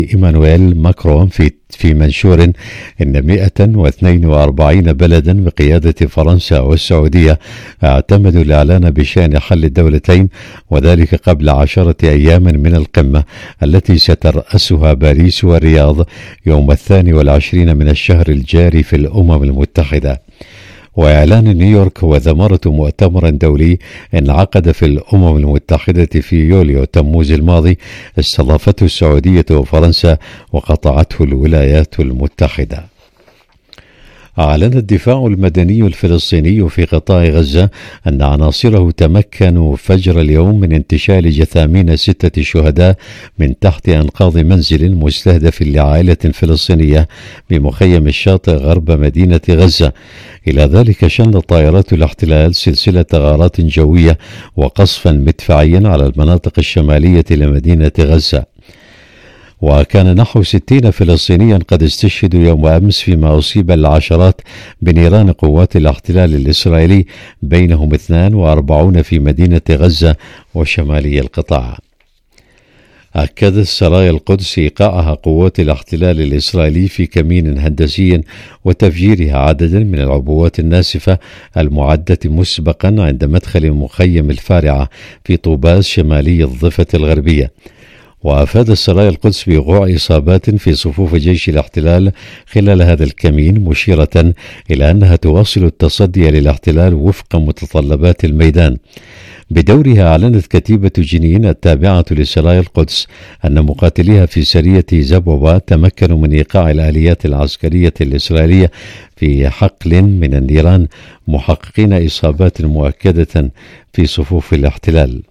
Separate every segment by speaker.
Speaker 1: إيمانويل ماكرون في منشور إن 142 بلدا بقيادة فرنسا والسعودية اعتمدوا الإعلان بشأن حل الدولتين، وذلك قبل 10 أيام من القمة التي سترأسها باريس والرياض يوم 22 من الشهر الجاري في الأمم المتحدة. وإعلان نيويورك هو ثمرة مؤتمر دولي انعقد في الأمم المتحدة في يوليو تموز الماضي استضافته السعودية وفرنسا وقطعته الولايات المتحدة. أعلن الدفاع المدني الفلسطيني في قطاع غزة أن عناصره تمكنوا فجر اليوم من انتشال جثامين 6 شهداء من تحت أنقاض منزل مستهدف لعائلة فلسطينية بمخيم الشاطئ غرب مدينة غزة. إلى ذلك شنت طائرات الاحتلال سلسلة غارات جوية وقصفا مدفعيا على المناطق الشمالية لمدينة غزة. وكان نحو 60 فلسطينيا قد استشهدوا يوم أمس، فيما أصيب العشرات بنيران قوات الاحتلال الإسرائيلي، بينهم 42 في مدينة غزة وشمالي القطاع. أكدت سرايا القدس إيقاعها قوات الاحتلال الإسرائيلي في كمين هندسي وتفجيرها عددا من العبوات الناسفة المعدة مسبقا عند مدخل مخيم الفارعة في طوباز شمالي الضفة الغربية. وأفاد سرايا القدس بوقوع إصابات في صفوف جيش الاحتلال خلال هذا الكمين، مشيرة إلى أنها تواصل التصدي للاحتلال وفق متطلبات الميدان. بدورها أعلنت كتيبة جنين التابعة لسرايا القدس أن مقاتليها في سرية زبوبة تمكنوا من إيقاع الآليات العسكرية الإسرائيلية في حقل من النيران، محققين إصابات مؤكدة في صفوف الاحتلال.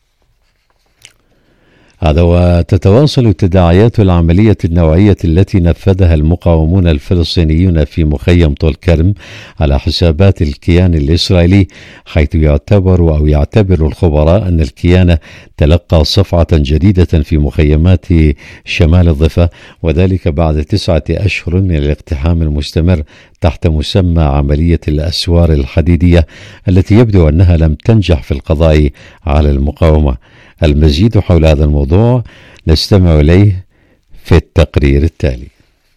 Speaker 1: هذا وتتواصل تداعيات العملية النوعية التي نفذها المقاومون الفلسطينيون في مخيم طول كرم على حسابات الكيان الإسرائيلي، حيث يعتبر الخبراء أن الكيان تلقى صفعة جديدة في مخيمات شمال الضفة، وذلك بعد 9 أشهر من الاقتحام المستمر تحت مسمى عملية الأسوار الحديدية التي يبدو أنها لم تنجح في القضاء على المقاومة. المزيد حول هذا الموضوع نستمع إليه في التقرير التالي.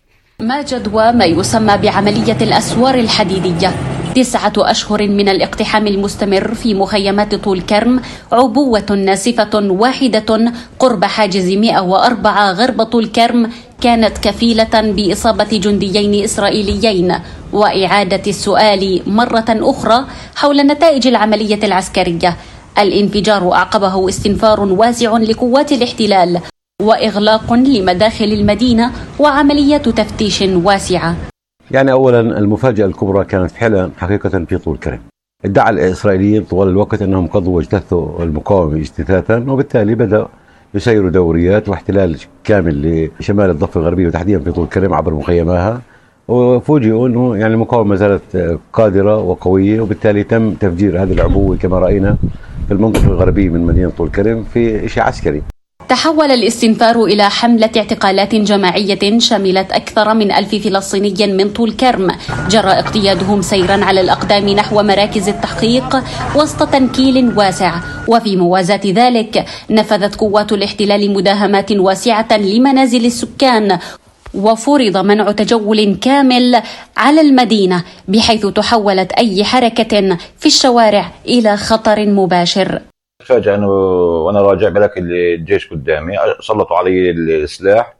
Speaker 2: ما جدوى ما يسمى بعملية الأسوار الحديدية 9 أشهر من الاقتحام المستمر في مخيمات طول كرم، عبوة ناسفة واحدة قرب حاجز 104 غرب طول كرم كانت كفيلة بإصابة جنديين إسرائيليين، وإعادة السؤال مرة أخرى حول نتائج العملية العسكرية. الانفجار أعقبه استنفار واسع لقوات الاحتلال وإغلاق لمداخل المدينة وعملية تفتيش واسعة.
Speaker 3: يعني أولا المفاجأة الكبرى كانت فعلا حقيقة في طول كرم. ادعى الإسرائيليين طوال الوقت أنهم قضوا واجتثوا المقاومة اجتثاثا، وبالتالي بدأ يسيروا دوريات واحتلال كامل لشمال الضفة الغربية وتحديدا في طول كرم عبر مخيماتها، وفوجئوا أنه يعني المقاومة ما زالت قادرة وقوية، وبالتالي تم تفجير هذه العبوة كما رأينا في المنطقة الغربية من مدينة طول كرم في شيء عسكري.
Speaker 2: تحول الاستنفار إلى حملة اعتقالات جماعية شملت أكثر من 1000 فلسطيني من طول كرم، جرى اقتيادهم سيرا على الأقدام نحو مراكز التحقيق وسط تنكيل واسع. وفي موازاة ذلك نفذت قوات الاحتلال مداهمات واسعة لمنازل السكان، وفرض منع تجول كامل على المدينة، بحيث تحولت أي حركة في الشوارع إلى خطر مباشر.
Speaker 4: فجأة أنه وأنا راجع بلاك الجيش قدامي سلطوا علي السلاح،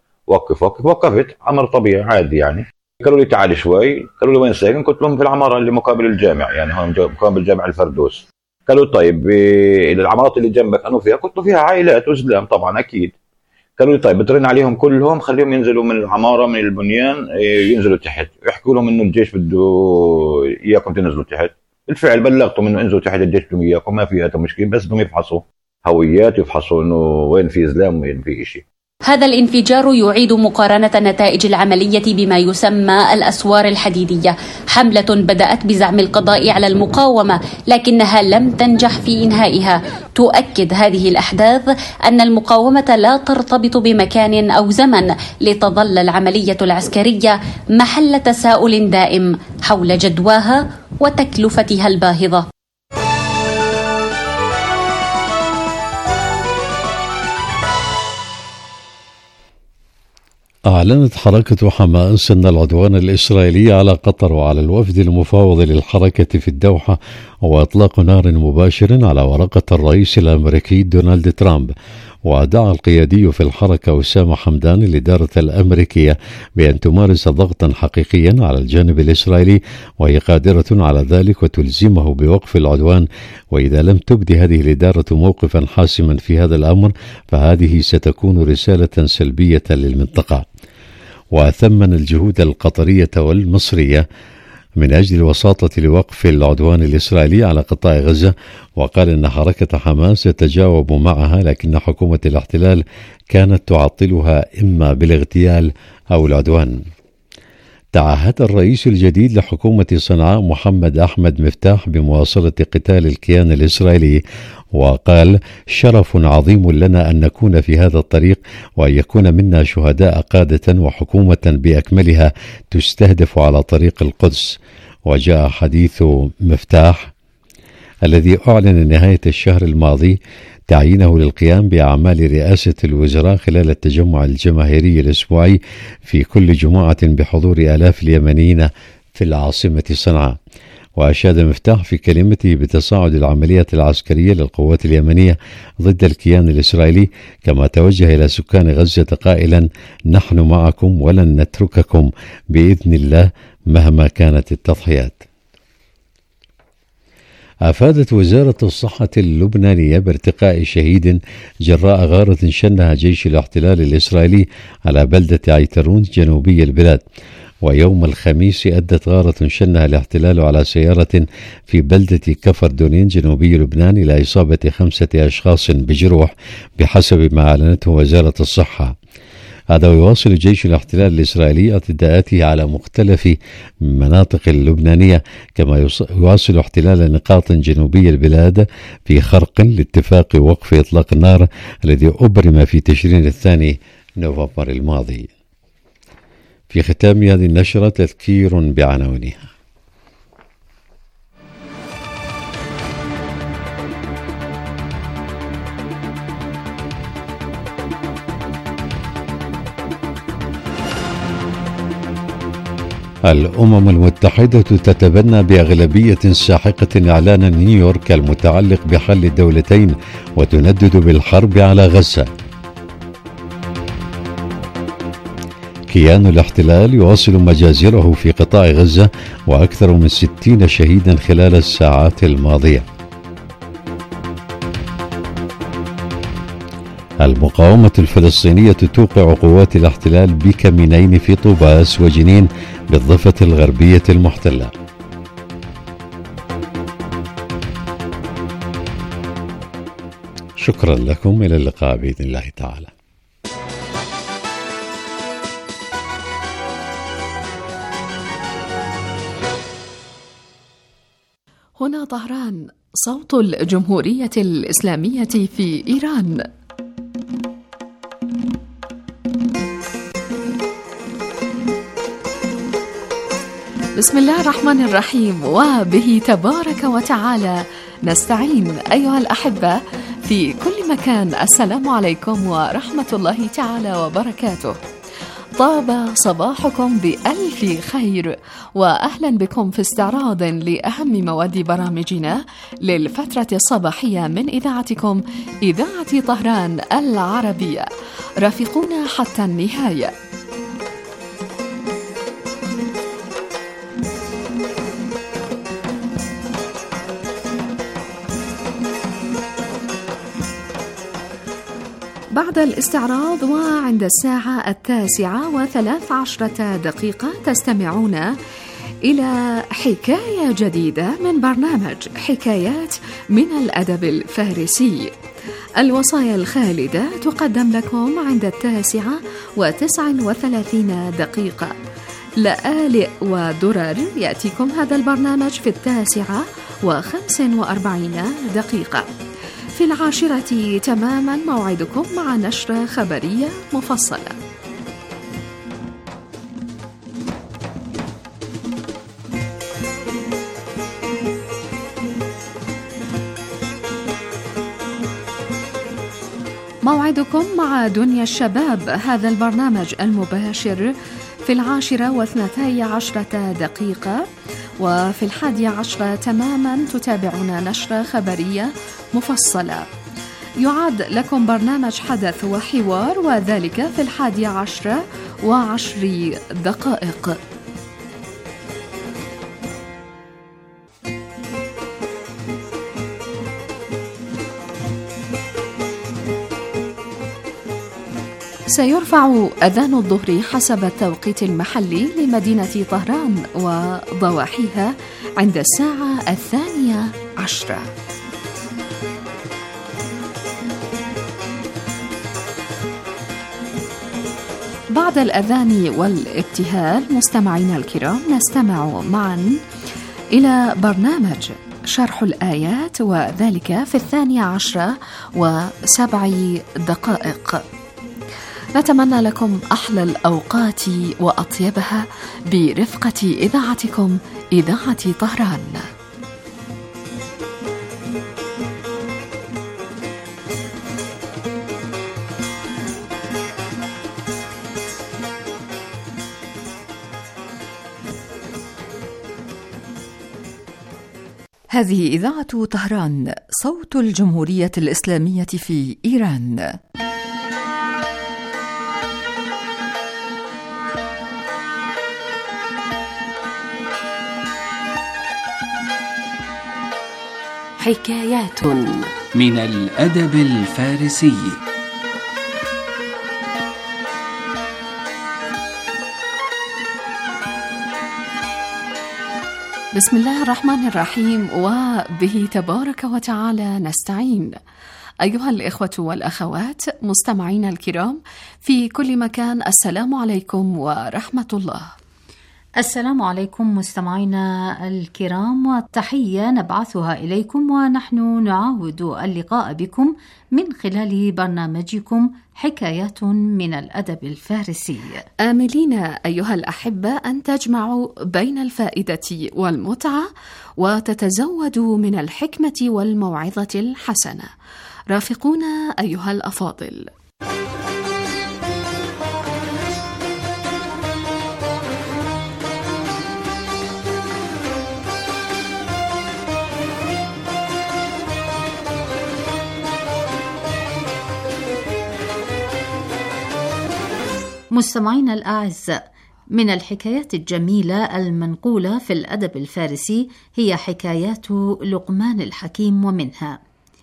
Speaker 4: وقفت أمر طبيعي عادي. يعني قالوا لي تعال شوي، قالوا لي وين ساكن؟ قلت لهم في العمارة اللي مقابل الجامع، يعني هون مقابل جامع الفردوس. قالوا طيب العمارات اللي جنبك أنو فيها؟ قلت له فيها عائلات وزلام طبعا أكيد. قالوا لي طيب بترن عليهم كلهم، خليهم ينزلوا من العمارة من البنيان ينزلوا تحت، يحكوا لهم إنه الجيش بده إياكم تنزلوا تحت. بالفعل بلغتهم إنه انزلوا تحت، الجيش بدهم إياكم، ما فيها مشكلة، بس بدهم يفحصوا هويات، يفحصوا إنه وين في إسلام وين في إشي.
Speaker 2: هذا الانفجار يعيد مقارنة نتائج العملية بما يسمى الأسوار الحديدية، حملة بدأت بزعم القضاء على المقاومة لكنها لم تنجح في إنهائها. تؤكد هذه الأحداث أن المقاومة لا ترتبط بمكان أو زمن، لتظل العملية العسكرية محل تساؤل دائم حول جدواها وتكلفتها الباهظة.
Speaker 1: أعلنت حركة حماس أن العدوان الإسرائيلي على قطر وعلى الوفد المفاوض للحركة في الدوحة هو إطلاق نار مباشر على ورقة الرئيس الأمريكي دونالد ترامب. ودعا القيادي في الحركة أسامة حمدان الإدارة الأمريكية بأن تمارس ضغطا حقيقيا على الجانب الإسرائيلي وهي قادرة على ذلك وتلزمه بوقف العدوان، وإذا لم تبدي هذه الإدارة موقفا حاسما في هذا الأمر فهذه ستكون رسالة سلبية للمنطقة. وثمن الجهود القطرية والمصرية من أجل الوساطة لوقف العدوان الإسرائيلي على قطاع غزة، وقال إن حركة حماس تتجاوب معها، لكن حكومة الاحتلال كانت تعطلها إما بالاغتيال أو العدوان. تعهد الرئيس الجديد لحكومة صنعاء محمد أحمد مفتاح بمواصلة قتال الكيان الإسرائيلي، وقال: شرف عظيم لنا أن نكون في هذا الطريق وأن يكون منا شهداء قادة وحكومة بأكملها تستهدف على طريق القدس. وجاء حديث مفتاح الذي أعلن نهاية الشهر الماضي تعيينه للقيام بأعمال رئاسة الوزراء خلال التجمع الجماهيري الأسبوعي في كل جمعة بحضور آلاف اليمنيين في العاصمة صنعاء. وأشاد مفتاح في كلمته بتصاعد العمليات العسكرية للقوات اليمنية ضد الكيان الإسرائيلي، كما توجه إلى سكان غزة قائلا: نحن معكم ولن نترككم بإذن الله مهما كانت التضحيات. أفادت وزارة الصحة اللبنانية بارتقاء شهيد جراء غارة شنها جيش الاحتلال الإسرائيلي على بلدة عيترون جنوبي البلاد. ويوم الخميس أدت غارة شنها الاحتلال على سيارة في بلدة كفر دونين جنوبي لبنان إلى إصابة 5 أشخاص بجروح بحسب ما أعلنته وزارة الصحة. هذا ويواصل جيش الاحتلال الإسرائيلي اعتداءاته على مختلف المناطق اللبنانية، كما يواصل احتلال نقاط جنوبي البلاد في خرق لاتفاق وقف إطلاق النار الذي أبرم في تشرين الثاني نوفمبر الماضي. في ختام هذه النشرة تذكير بعناوينها. الأمم المتحدة تتبنى بأغلبية ساحقة إعلان نيويورك المتعلق بحل الدولتين وتندد بالحرب على غزة. كيان الاحتلال يواصل مجازره في قطاع غزة وأكثر من 60 شهيدا خلال الساعات الماضية. المقاومة الفلسطينية توقع قوات الاحتلال بكمينين في طوباس وجنين بالضفة الغربية المحتلة. شكرا لكم، إلى اللقاء بإذن الله تعالى.
Speaker 5: هنا طهران، صوت الجمهورية الإسلامية في إيران. بسم الله الرحمن الرحيم، وبه تبارك وتعالى نستعين. أيها الأحبة في كل مكان، السلام عليكم ورحمة الله تعالى وبركاته. طاب صباحكم بألف خير، وأهلا بكم في استعراض لأهم مواد برامجنا للفترة الصباحية من إذاعتكم إذاعة طهران العربية. رافقونا حتى النهاية. بعد الاستعراض وعند الساعة 9:13 تستمعون إلى حكاية جديدة من برنامج حكايات من الأدب الفارسي. الوصايا الخالدة تقدم لكم عند 9:39. لآلئ ودرر يأتيكم هذا البرنامج في 9:45. في 10 تماما موعدكم مع نشرة خبرية مفصلة. موعدكم مع دنيا الشباب، هذا البرنامج المباشر في 10:12 وفي 11 تماما تتابعون نشرة خبرية مفصلة. يعد لكم برنامج حدث وحوار، وذلك في 11:10. سيرفع أذان الظهر حسب التوقيت المحلي لمدينة طهران وضواحيها عند الساعة 12:10. بعد الأذان والابتهال مستمعينا الكرام، نستمع معا إلى برنامج شرح الآيات، وذلك في 12:07. نتمنى لكم أحلى الأوقات وأطيبها برفقة إذاعتكم إذاعة طهران.
Speaker 6: هذه إذاعة طهران، صوت الجمهورية الإسلامية في إيران.
Speaker 7: حكايات من الأدب الفارسي.
Speaker 5: بسم الله الرحمن الرحيم، وبه تبارك وتعالى نستعين. أيها الإخوة والأخوات مستمعين الكرام في كل مكان، السلام عليكم ورحمة الله.
Speaker 8: السلام عليكم مستمعينا الكرام، والتحية نبعثها إليكم، ونحن نعاود اللقاء بكم من خلال برنامجكم حكايات من الأدب الفارسي،
Speaker 5: آملين أيها الأحبة أن تجمعوا بين الفائدة والمتعة وتتزودوا من الحكمة والموعظة الحسنة. رافقونا أيها الأفاضل.
Speaker 8: مستمعينا الأعزاء، من الحكايات الجميلة المنقولة في الأدب الفارسي هي حكايات لقمان الحكيم، ومنها: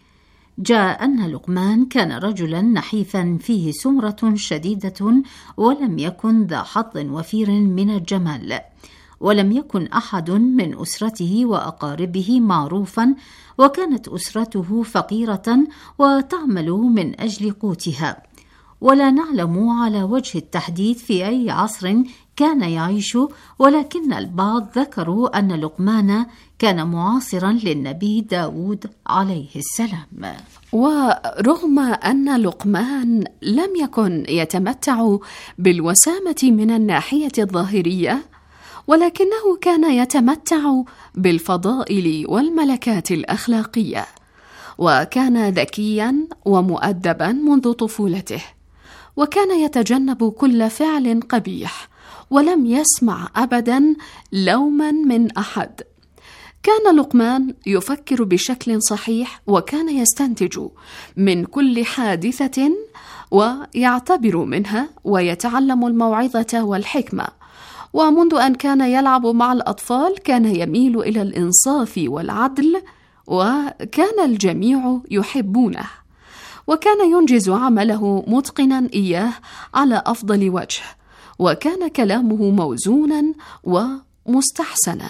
Speaker 8: جاء أن لقمان كان رجلا نحيفا فيه سمرة شديدة، ولم يكن ذا حظ وفير من الجمال، ولم يكن أحد من أسرته وأقاربه معروفا، وكانت أسرته فقيرة وتعمل من أجل قوتها، ولا نعلم على وجه التحديد في أي عصر كان يعيش، ولكن البعض ذكروا أن لقمان كان معاصرا للنبي داود عليه السلام.
Speaker 5: ورغم أن لقمان لم يكن يتمتع بالوسامة من الناحية الظاهرية، ولكنه كان يتمتع بالفضائل والملكات الأخلاقية، وكان ذكيا ومؤدبا منذ طفولته، وكان يتجنب كل فعل قبيح، ولم يسمع أبدا لوما من أحد. كان لقمان يفكر بشكل صحيح، وكان يستنتج من كل حادثة ويعتبر منها ويتعلم الموعظة والحكمة. ومنذ أن كان يلعب مع الأطفال كان يميل إلى الإنصاف والعدل، وكان الجميع يحبونه، وكان ينجز عمله متقنا إياه على أفضل وجه، وكان كلامه موزونا ومستحسنا.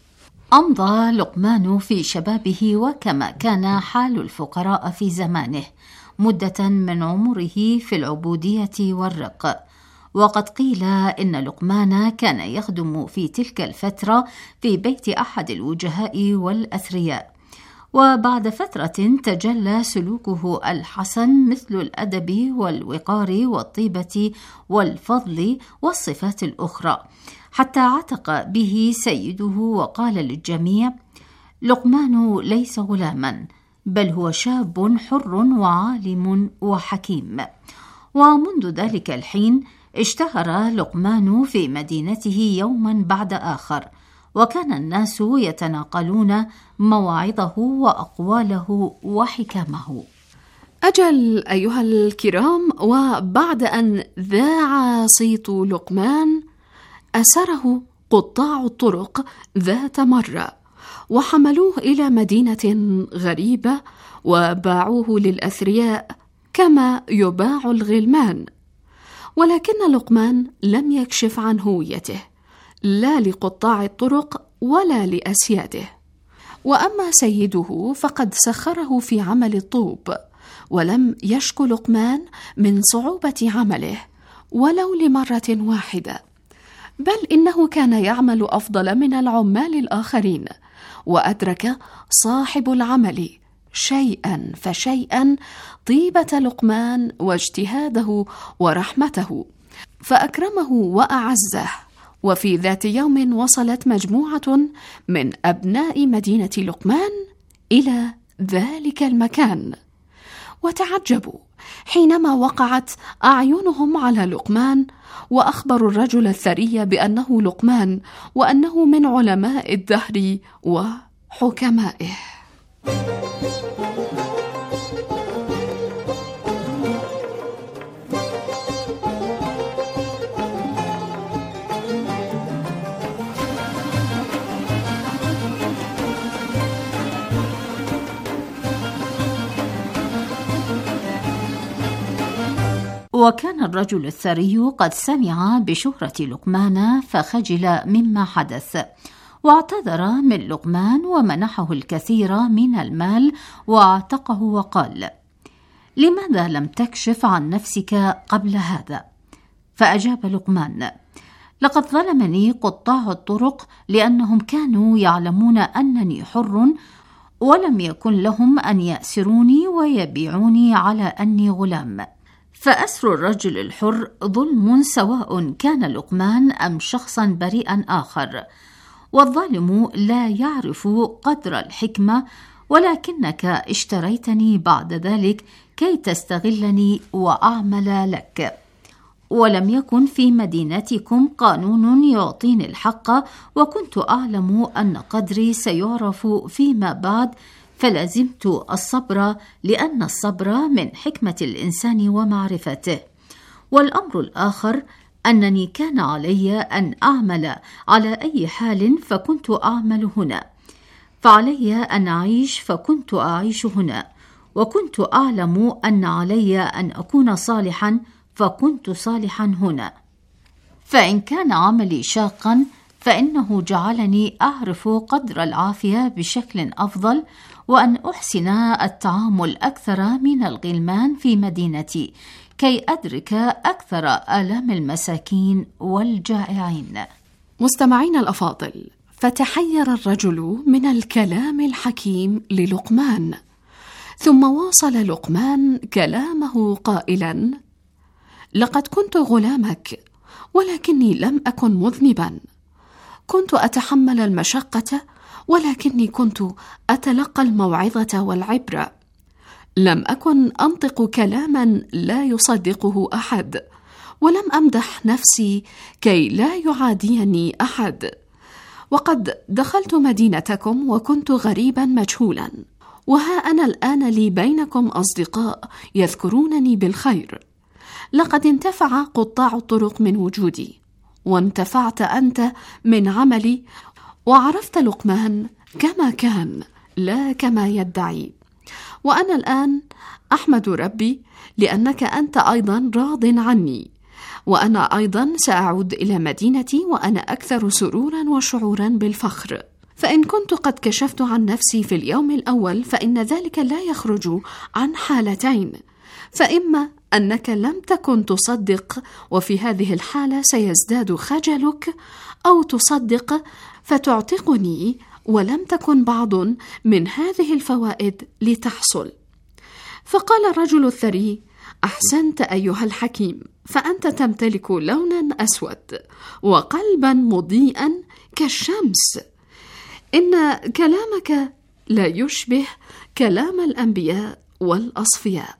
Speaker 8: أمضى لقمان في شبابه، وكما كان حال الفقراء في زمانه، مدة من عمره في العبودية والرق. وقد قيل إن لقمان كان يخدم في تلك الفترة في بيت أحد الوجهاء والأثرياء، وبعد فترة تجلى سلوكه الحسن مثل الأدب والوقار والطيبة والفضل والصفات الأخرى، حتى عتق به سيده وقال للجميع: لقمان ليس غلاما، بل هو شاب حر وعالم وحكيم. ومنذ ذلك الحين اشتهر لقمان في مدينته يوما بعد آخر، وكان الناس يتناقلون مواعظه وأقواله وحكمه.
Speaker 5: أجل أيها الكرام، وبعد أن ذاع صيت لقمان أسره قطاع الطرق ذات مرة وحملوه إلى مدينة غريبة وباعوه للأثرياء كما يباع الغلمان. ولكن لقمان لم يكشف عن هويته لا لقطاع الطرق ولا لأسياده. وأما سيده فقد سخره في عمل الطوب، ولم يشك لقمان من صعوبة عمله ولو لمرة واحدة، بل إنه كان يعمل أفضل من العمال الآخرين. وأدرك صاحب العمل شيئا فشيئا طيبة لقمان واجتهاده ورحمته، فأكرمه وأعزه. وفي ذات يوم وصلت مجموعة من أبناء مدينة لقمان إلى ذلك المكان، وتعجبوا حينما وقعت أعينهم على لقمان، وأخبروا الرجل الثري بأنه لقمان وأنه من علماء الدهر وحكمائه.
Speaker 8: وكان الرجل الثري قد سمع بشهرة لقمان فخجل مما حدث، واعتذر من لقمان ومنحه الكثير من المال واعتقه وقال: لماذا لم تكشف عن نفسك قبل هذا؟ فأجاب لقمان: لقد ظلمني قطاع الطرق لأنهم كانوا يعلمون أنني حر، ولم يكن لهم أن يأسروني ويبيعوني على أني غلام. فأسر الرجل الحر ظلم سواء كان لقمان أم شخصا بريئا آخر، والظالم لا يعرف قدر الحكمة، ولكنك اشتريتني بعد ذلك كي تستغلني وأعمل لك. ولم يكن في مدينتكم قانون يعطيني الحق، وكنت أعلم أن قدري سيعرف فيما بعد، فلازمت الصبر لأن الصبر من حكمة الإنسان ومعرفته. والأمر الآخر أنني كان علي أن أعمل على أي حال فكنت أعمل هنا، فعلي أن أعيش فكنت أعيش هنا، وكنت أعلم أن علي أن أكون صالحا فكنت صالحا هنا. فإن كان عملي شاقا فإنه جعلني أعرف قدر العافية بشكل أفضل، وأن أحسن التعامل أكثر من الغلمان في مدينتي كي أدرك أكثر آلام المساكين والجائعين.
Speaker 5: مستمعين الأفاضل، فتحير الرجل من الكلام الحكيم للقمان، ثم واصل لقمان كلامه قائلا: لقد كنت غلامك، ولكني لم أكن مذنبا. كنت أتحمل المشقة، ولكني كنت أتلقى الموعظة والعبرة. لم أكن أنطق كلاما لا يصدقه أحد، ولم أمدح نفسي كي لا يعاديني أحد. وقد دخلت مدينتكم وكنت غريبا مجهولا، وها أنا الآن لي بينكم أصدقاء يذكرونني بالخير. لقد انتفع قطاع الطرق من وجودي، وانتفعت أنت من عملي، وعرفت لقمان كما كان لا كما يدعي. وأنا الآن أحمد ربي لأنك أنت أيضا راض عني، وأنا أيضا سأعود إلى مدينتي وأنا أكثر سرورا وشعورا بالفخر. فإن كنت قد كشفت عن نفسي في اليوم الأول فإن ذلك لا يخرج عن حالتين: فإما أنك لم تكن تصدق وفي هذه الحالة سيزداد خجلك، أو تصدق فتعتقني ولم تكن بعض من هذه الفوائد لتحصل. فقال الرجل الثري: أحسنت أيها الحكيم، فأنت تمتلك لونا أسود وقلبا مضيئا كالشمس. إن كلامك لا يشبه كلام الأنبياء والأصفياء.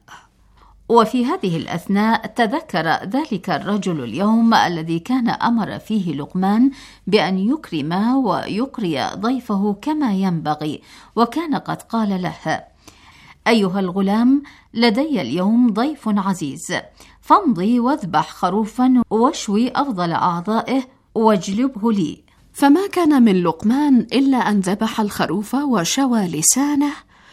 Speaker 8: وفي هذه الأثناء تذكر ذلك الرجل اليوم الذي كان أمر فيه لقمان بأن يكرم ويقري ضيفه كما ينبغي، وكان قد قال له: أيها الغلام، لدي اليوم ضيف عزيز، فامضي واذبح خروفا واشوي أفضل أعضائه واجلبه لي.
Speaker 5: فما كان من لقمان إلا أن ذبح الخروف وشوى لسانه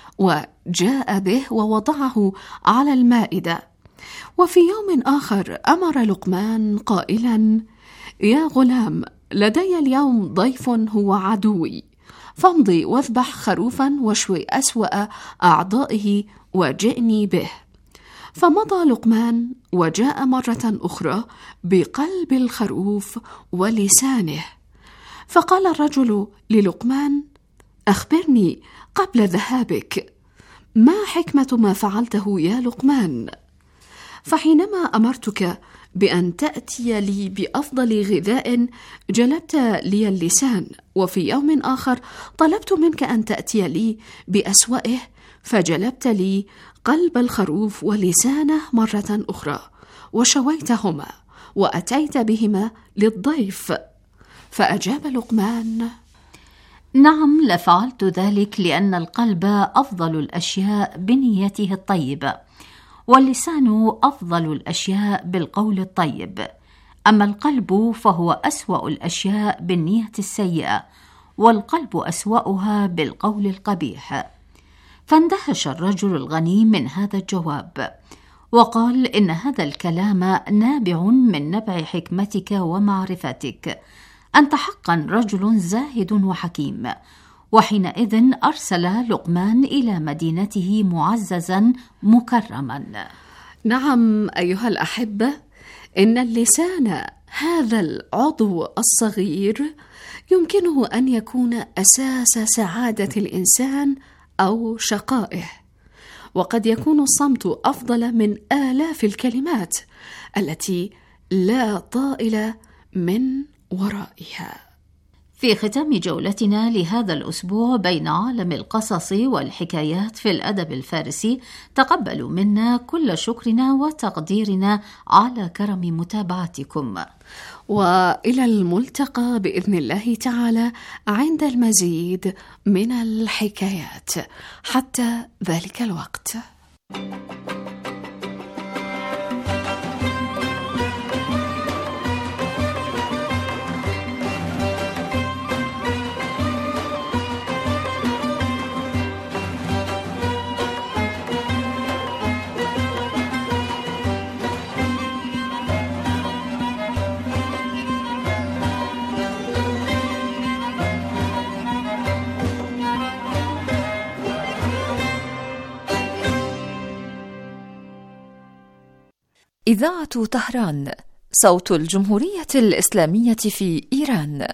Speaker 5: وجاء به ووضعه على المائدة. وفي يوم آخر أمر لقمان قائلا: يا غلام، لدي اليوم ضيف هو عدوي، فامضي واذبح خروفا واشوي أسوأ أعضائه وجئني به. فمضى لقمان وجاء مرة أخرى بقلب الخروف ولسانه. فقال الرجل للقمان: أخبرني قبل ذهابك، ما حكمة ما فعلته يا لقمان؟ فحينما أمرتك بأن تأتي لي بأفضل غذاء جلبت لي اللسان، وفي يوم آخر طلبت منك أن تأتي لي بأسوأه فجلبت لي قلب الخروف ولسانه مرة أخرى وشويتهما وأتيت بهما للضيف. فأجاب لقمان:
Speaker 8: نعم، لفعلت ذلك لأن القلب أفضل الأشياء بنيته الطيبة، واللسان أفضل الأشياء بالقول الطيب، أما القلب فهو أسوأ الأشياء بالنية السيئة، والقلب أسوأها بالقول القبيح. فاندهش الرجل الغني من هذا الجواب، وقال: إن هذا الكلام نابع من نبع حكمتك ومعرفتك، أنت حقا رجل زاهد وحكيم. وحينئذ أرسل لقمان إلى مدينته معززا مكرما.
Speaker 5: نعم أيها الأحبة، إن اللسان هذا العضو الصغير يمكنه أن يكون أساس سعادة الإنسان أو شقائه، وقد يكون الصمت أفضل من آلاف الكلمات التي لا طائل من ورائها.
Speaker 8: في ختام جولتنا لهذا الأسبوع بين عالم القصص والحكايات في الأدب الفارسي، تقبلوا منا كل شكرنا وتقديرنا على كرم متابعتكم،
Speaker 5: وإلى الملتقى بإذن الله تعالى عند المزيد من الحكايات. حتى ذلك الوقت.
Speaker 6: إذاعة طهران، صوت الجمهورية الإسلامية في إيران.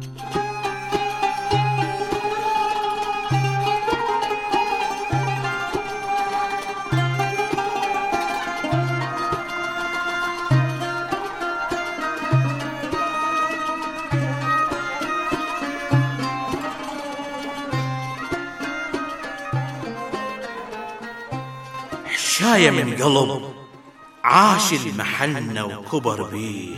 Speaker 9: حشاية من قلب عاش المحنة وكبر بيه،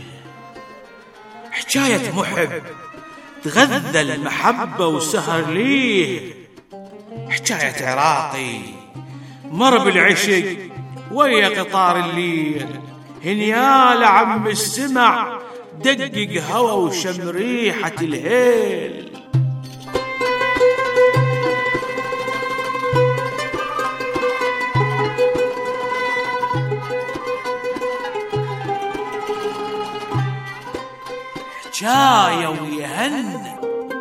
Speaker 9: حكاية محب تغذى المحبة وسهر ليه، حكاية عراقي مر بالعشق ويا قطار الليل، هنيال عم السمع دقق هوا وشم ريحة الهيل. حكاية ويهنى.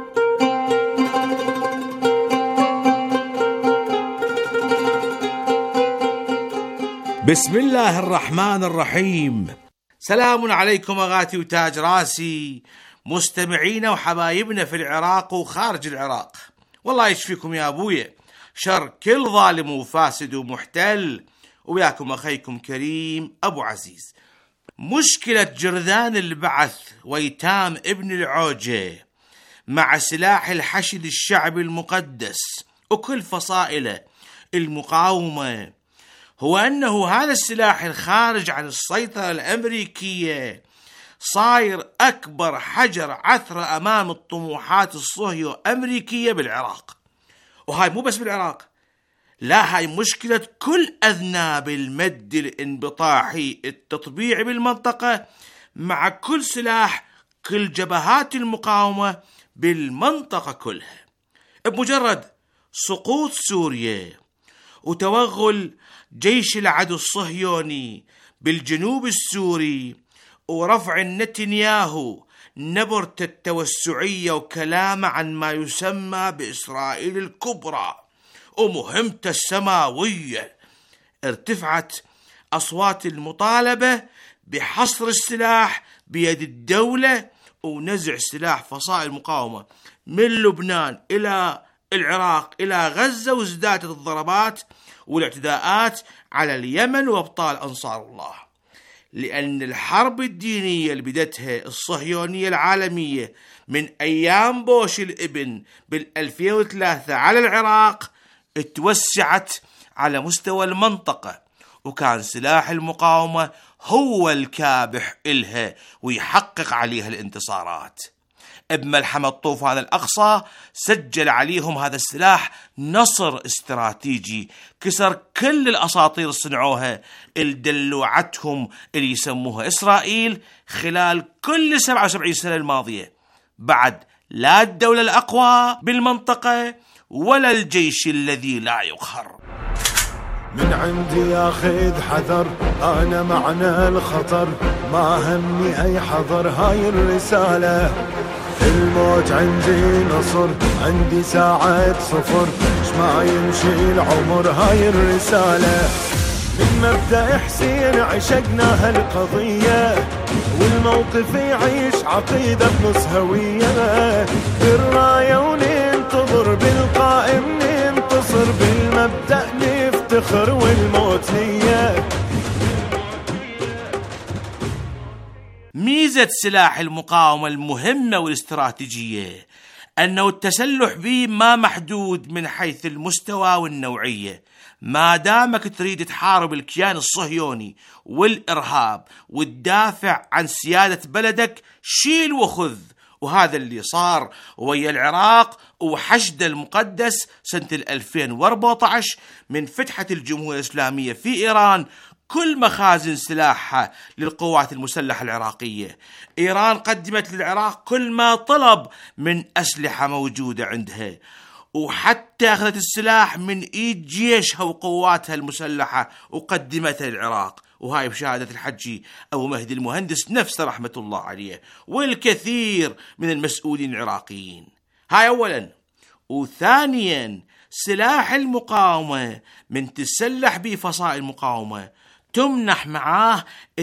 Speaker 9: بسم الله الرحمن الرحيم. سلام عليكم أغاتي وتاج راسي، مستمعين وحبايبنا في العراق وخارج العراق، والله يشفيكم يا أبويا شر كل ظالم وفاسد ومحتل، وياكم أخيكم كريم أبو عزيز. مشكلة جرذان البعث ويتام ابن العوجة مع سلاح الحشد الشعبي المقدس وكل فصائل المقاومة هو أنه هذا السلاح الخارج عن السيطرة الأمريكية صاير أكبر حجر عثرة أمام الطموحات الصهيو أمريكية بالعراق. وهاي مو بس بالعراق، لا، هاي مشكلة كل أذناب المد الانبطاحي التطبيعي بالمنطقة، مع كل سلاح كل جبهات المقاومة بالمنطقة كلها. بمجرد سقوط سوريا وتوغل جيش العدو الصهيوني بالجنوب السوري ورفع نتنياهو نبرة التوسعية وكلامه عن ما يسمى بإسرائيل الكبرى ومهمته السماوية، ارتفعت أصوات المطالبة بحصر السلاح بيد الدولة ونزع سلاح فصائل المقاومة من لبنان إلى العراق إلى غزة، وازدادت الضربات والاعتداءات على اليمن وأبطال أنصار الله، لأن الحرب الدينية اللي بدتها الصهيونية العالمية من أيام بوش الابن بال2003 على العراق اتوسعت على مستوى المنطقة، وكان سلاح المقاومة هو الكابح إلها ويحقق عليها الانتصارات. بملحمة طوفان الأقصى سجل عليهم هذا السلاح نصر استراتيجي كسر كل الأساطير صنعوها الدلوعتهم اللي يسموها إسرائيل خلال كل 77 سنة الماضية. بعد لا الدولة الأقوى بالمنطقة ولا الجيش الذي لا يقهر.
Speaker 10: من عندي ياخذ حذر، أنا معنى الخطر، ما همني أي حذر، هاي الرسالة الموت عندي نصر، عندي ساعة صفر، ما يمشي العمر، هاي الرسالة من مبدأ حسين عشقنا هالقضية، والموقف يعيش عقيدة بنص هوية، بالراية وننتظر بالقائم ننتصر، بالمبدأ نفتخر والموت نية.
Speaker 9: ميزة سلاح المقاومة المهمة والاستراتيجية أنه التسلح به ما محدود من حيث المستوى والنوعية. ما دامك تريد تحارب الكيان الصهيوني والإرهاب وتدافع عن سيادة بلدك شيل وخذ، وهذا اللي صار ويا العراق وحشد المقدس سنة 2014 من فتحة الجمهورية الإسلامية في إيران كل مخازن سلاحها للقوات المسلحة العراقية. إيران قدمت للعراق كل ما طلب من أسلحة موجودة عندها، وحتى أخذت السلاح من إيد جيشها وقواتها المسلحة وقدمتها للعراق، وهاي بشهادة الحجي أبو مهدي المهندس نفسه رحمة الله عليه والكثير من المسؤولين العراقيين. هاي أولا. وثانيا سلاح المقاومة من تسلح به فصائل المقاومة تمنح معاه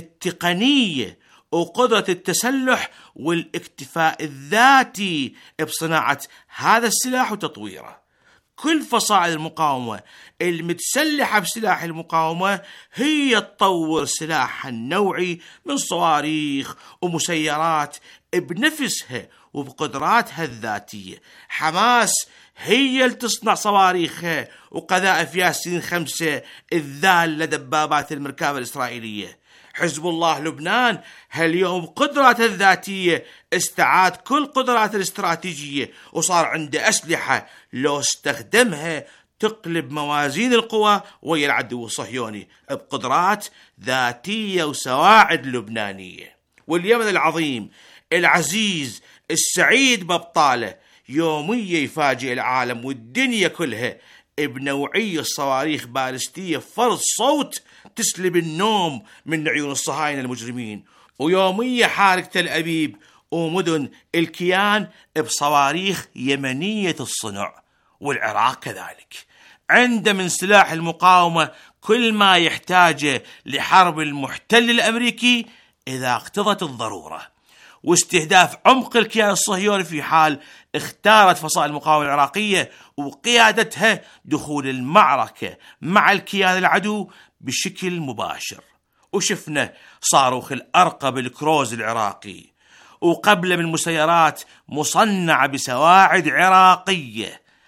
Speaker 9: التقنية وقدرة التسلح والاكتفاء الذاتي بصناعة هذا السلاح وتطويره. كل فصائل المقاومة المتسلحة بسلاح المقاومة هي تطور سلاحها النوعي من صواريخ ومسيرات بنفسها وبقدراتها الذاتية. حماس هي اللي تصنع صواريخها وقذائف ياسين 5 الذال لدبابات المركبة الإسرائيلية. حزب الله لبنان هاليوم قدراته الذاتية استعاد كل قدراته الاستراتيجية وصار عنده أسلحة لو استخدمها تقلب موازين القوى ويا العدو الصهيوني بقدرات ذاتية وسواعد لبنانية. واليمن العظيم العزيز السعيد بابطاله يوميا يفاجئ العالم والدنيا كلها بنوعية صواريخ بالستية فرض صوت تسلب النوم من عيون الصهاينة المجرمين، ويوميا حارق تل أبيب ومدن الكيان بصواريخ يمنية الصنع. والعراق كذلك عنده من سلاح المقاومة كل ما يحتاجه لحرب المحتل الأمريكي إذا اقتضت الضرورة، واستهداف عمق الكيان الصهيوني في حال اختارت فصائل المقاومة العراقية وقيادتها دخول المعركة مع الكيان العدو بشكل مباشر. وشفنا صاروخ الأرقب الكروز العراقي وقبل من مسيرات مصنعة بسواعد عراقية.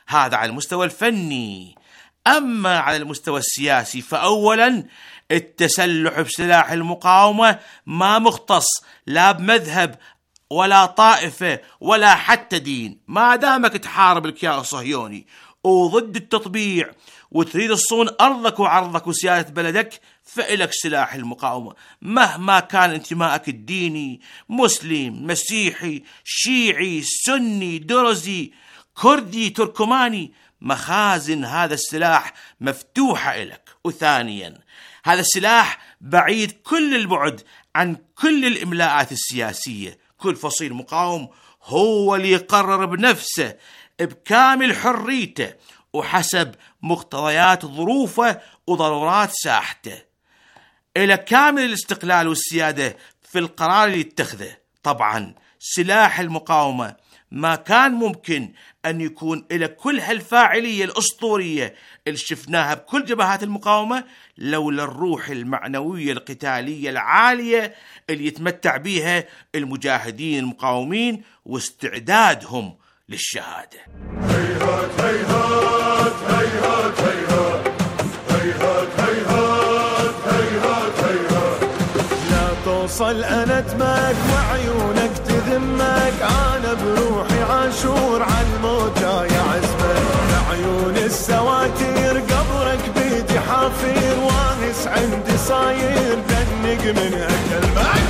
Speaker 9: هذا على المستوى الفني. أما على المستوى السياسي فأولا التسلح بسلاح المقاومة ما مختص لا بمذهب ولا طائفة ولا حتى دين. ما دامك تحارب الكيان الصهيوني وضد التطبيع وتريد تصون أرضك وعرضك وسيادة بلدك فإلك سلاح المقاومة، مهما كان انتمائك الديني، مسلم، مسيحي، شيعي، سني، درزي، كردي، تركماني، مخازن هذا السلاح مفتوحة إلك. وثانيا هذا السلاح بعيد كل البعد عن كل الإملاءات السياسية. كل فصيل مقاوم هو اللي يقرر بنفسه بكامل حريته وحسب مقتضيات ظروفه وضرورات ساحته، إلى كامل الاستقلال والسيادة في القرار اللي يتخذه. طبعا سلاح المقاومة ما كان ممكن أن يكون إلى كل هالفاعلية الأسطورية اللي شفناها بكل جبهات المقاومة لولا الروح المعنوية القتالية العالية اللي يتمتع بها المجاهدين المقاومين واستعدادهم للشهادة.
Speaker 10: هيهات هيهات هيهات هيهات هيهات هيهات هيهات هيهات لا توصل أنا دمك وعيونك تذمك، أنا بروحي عاشور عالموت جاي عزمك، عيون السواتير قبرك بيدي حافير، واهس عندي صاير دنق من أكلمك.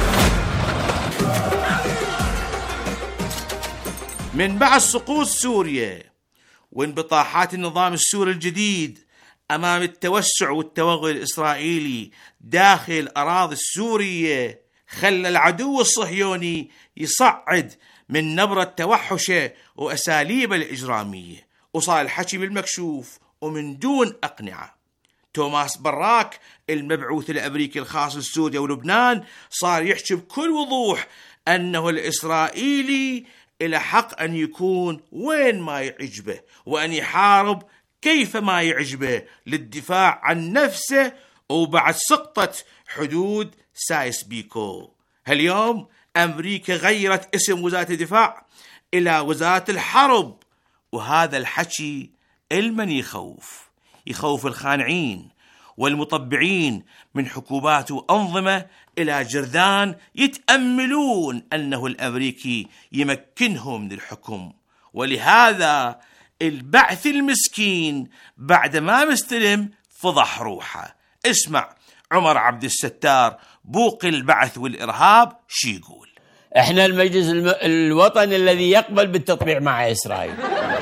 Speaker 9: من بعد سقوط سوريا وانبطاحات النظام السوري الجديد أمام التوسع والتوغل الإسرائيلي داخل الأراضي السورية، خلى العدو الصهيوني يصعد من نبرة توحشه وأساليبه الإجرامية، وصار الحكي بالمكشوف ومن دون أقنعة. توماس براك المبعوث الأمريكي الخاص لسوريا ولبنان صار يحكي بكل وضوح أنه الإسرائيلي إلى حق أن يكون وين ما يعجبه وأن يحارب كيف ما يعجبه للدفاع عن نفسه وبعد سقطة حدود سايس بيكو. هاليوم أمريكا غيرت اسم وزارة الدفاع إلى وزارة الحرب، وهذا الحكي المن يخوف الخانعين والمطبعين من حكومات وأنظمة إلى جرذان يتأملون أنه الأمريكي يمكنهم من الحكم. ولهذا البعث المسكين بعد ما مستلم فضح روحه. اسمع عمر عبد الستار بوق البعث والإرهاب شي يقول:
Speaker 11: احنا المجلس الوطني الذي يقبل بالتطبيع مع إسرائيل.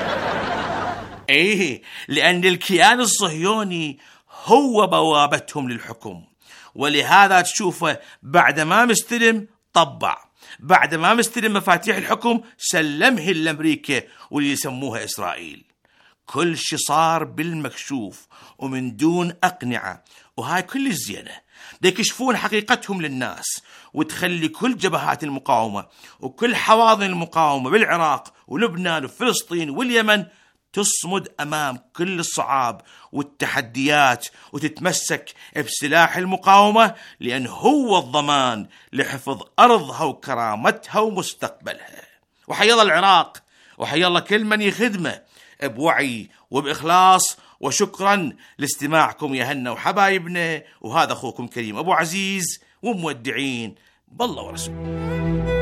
Speaker 9: ايه، لأن الكيان الصهيوني هو بوابتهم للحكم، ولهذا تشوفه بعد ما مستلم طبع، بعد ما مستلم مفاتيح الحكم سلمه لأمريكا واللي يسموها إسرائيل. كل شي صار بالمكشوف ومن دون أقنعة، وهاي كل الزينة يكشفون حقيقتهم للناس وتخلي كل جبهات المقاومة وكل حواضن المقاومة بالعراق ولبنان وفلسطين واليمن تصمد أمام كل الصعاب والتحديات وتتمسك بسلاح المقاومة، لأن هو الضمان لحفظ أرضها وكرامتها ومستقبلها. وحي الله العراق وحي الله كل من يخدمه بوعي وبإخلاص. وشكرا لاستماعكم يا هنا وحبايبنا، وهذا أخوكم كريم أبو عزيز، ومودعين بالله ورسوله.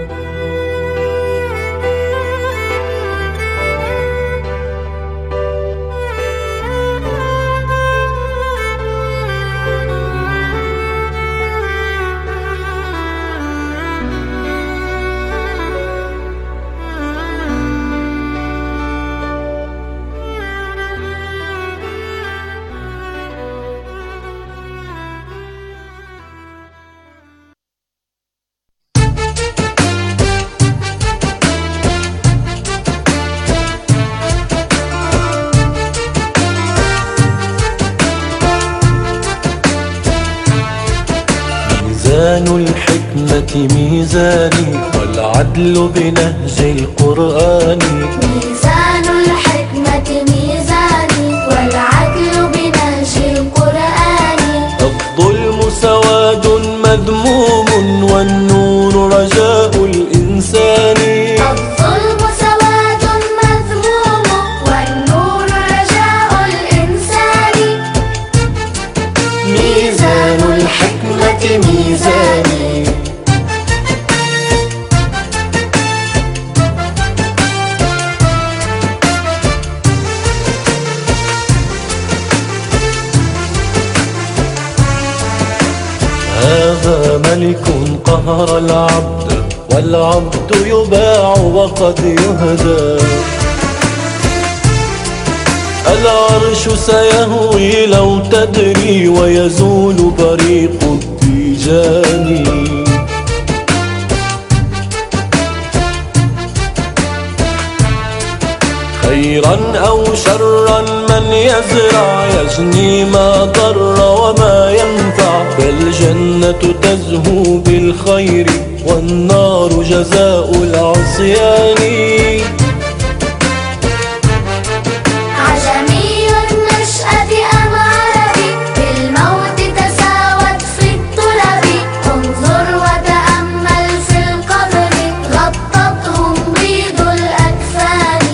Speaker 12: ميزان الحكمة ميزاني والعدل بنهج القرآن.
Speaker 13: ميزان الحكمة ميزاني والعدل بنهج القرآن.
Speaker 12: الظلم سواد مذموم والنور رجاء الإنسان.
Speaker 13: الظلم سواد مذموم والنور
Speaker 12: مالك قهر العبد والعبد يباع وقد يهدى. العرش سيهوي لو تدري ويزول بريق التيجان. خيرا أو شرا من يزرع يجني ما ضر وما ينفع، فالجنة تزهو بالخير والنار جزاء العصيان.
Speaker 13: عجمي النشأة أم عربي بالموت تساوت في الطلب. انظر وتأمل في القبر غطتهم بيض الأكفان.